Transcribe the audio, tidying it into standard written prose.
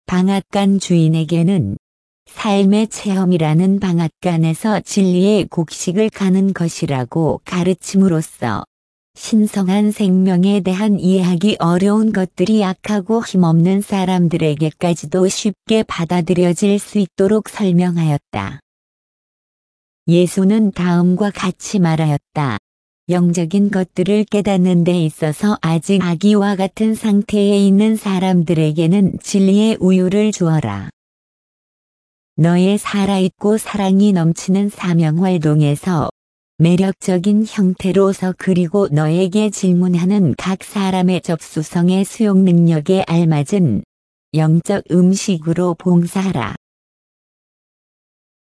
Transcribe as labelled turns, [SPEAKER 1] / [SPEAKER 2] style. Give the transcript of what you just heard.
[SPEAKER 1] 방앗간 주인에게는 삶의 체험이라는 방앗간에서 진리의 곡식을 가는 것이라고 가르침으로써 신성한 생명에 대한 이해하기 어려운 것들이 약하고 힘없는 사람들에게까지도 쉽게 받아들여질 수 있도록 설명하였다. 예수는 다음과 같이 말하였다. 영적인 것들을 깨닫는 데 있어서 아직 아기와 같은 상태에 있는 사람들에게는 진리의 우유를 주어라. 너의 살아있고 사랑이 넘치는 사명활동에서 매력적인 형태로서 그리고 너에게 질문하는 각 사람의 접수성의 수용 능력에 알맞은 영적 음식으로 봉사하라.